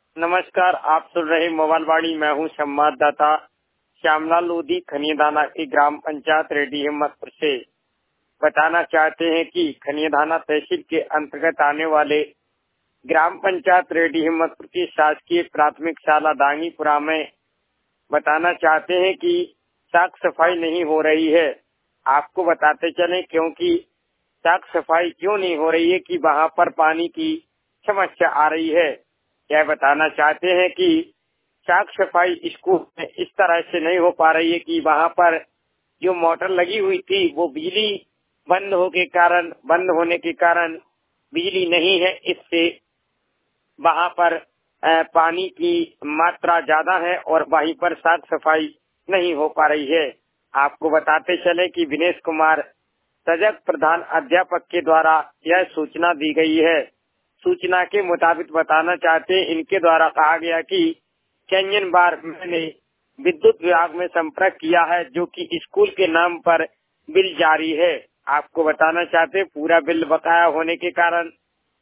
नमस्कार, आप सुन रहे मोबाइल वाणी। मैं हूँ संवाददाता श्यामलाल लोधी, खनियाधाना की ग्राम पंचायत रेडी हिम्मतपुर से। बताना चाहते हैं कि खनियाधाना तहसील के अंतर्गत आने वाले ग्राम पंचायत रेडी हिम्मतपुर की शासकीय प्राथमिक शाला दांगीपुरा में बताना चाहते हैं कि साफ सफाई नहीं हो रही है। आपको बताते चलें क्योंकि साफ सफाई क्यों नहीं हो रही है कि वहाँ पर पानी की समस्या आ रही है। यह बताना चाहते हैं कि साफ सफाई स्कूल में इस तरह से नहीं हो पा रही है कि वहाँ पर जो मोटर लगी हुई थी वो बिजली बंद होने के कारण बिजली नहीं है। इससे वहाँ पर पानी की मात्रा ज्यादा है और वहीं पर साफ सफाई नहीं हो पा रही है। आपको बताते चले कि विनेश कुमार सजग प्रधान अध्यापक के द्वारा यह सूचना दी गई है। सूचना के मुताबिक बताना चाहते इनके द्वारा कहा गया कि कई बार मैंने विद्युत विभाग में संपर्क किया है, जो कि स्कूल के नाम पर बिल जारी है। आपको बताना चाहते पूरा बिल बकाया होने के कारण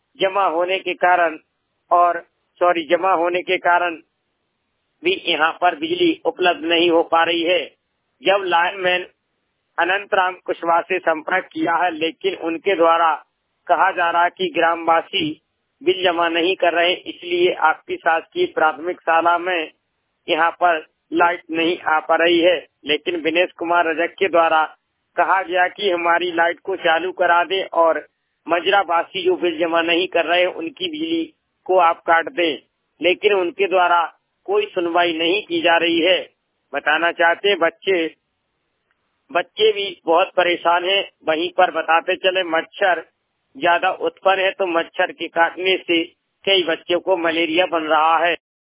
जमा होने के कारण भी यहाँ पर बिजली उपलब्ध नहीं हो पा रही है। जब लाइनमैन अनंतराम कुशवाहा से संपर्क किया है, लेकिन उनके द्वारा कहा जा रहा है कि ग्रामवासी बिल जमा नहीं कर रहे, इसलिए आपकी शासकीय प्राथमिक शाला में यहाँ पर लाइट नहीं आ पा रही है। लेकिन विनेश कुमार रजक के द्वारा कहा गया कि हमारी लाइट को चालू करा दे और मजरावासी जो बिल जमा नहीं कर रहे उनकी बिजली को आप काट दें, लेकिन उनके द्वारा कोई सुनवाई नहीं की जा रही है। बताना चाहते बच्चे भी बहुत परेशान हैं। वहीं पर बताते चले मच्छर ज्यादा उत्पन्न है, तो मच्छर के काटने से कई बच्चों को मलेरिया बन रहा है।